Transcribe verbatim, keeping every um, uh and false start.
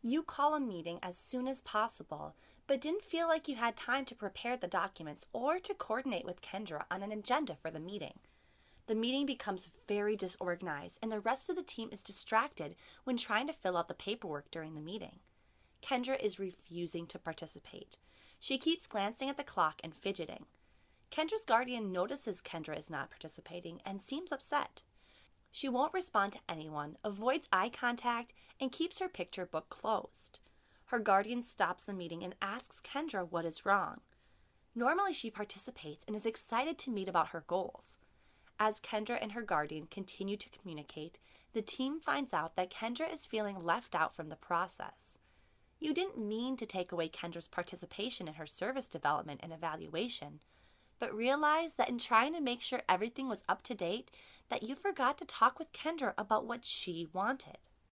You call a meeting as soon as possible, but didn't feel like you had time to prepare the documents or to coordinate with Kendra on an agenda for the meeting. The meeting becomes very disorganized, and the rest of the team is distracted when trying to fill out the paperwork during the meeting. Kendra is refusing to participate. She keeps glancing at the clock and fidgeting. Kendra's guardian notices Kendra is not participating and seems upset. She won't respond to anyone, avoids eye contact, and keeps her picture book closed. Her guardian stops the meeting and asks Kendra what is wrong. Normally she participates and is excited to meet about her goals. As Kendra and her guardian continue to communicate, the team finds out that Kendra is feeling left out from the process. You didn't mean to take away Kendra's participation in her service development and evaluation, but realize that in trying to make sure everything was up to date, that you forgot to talk with Kendra about what she wanted.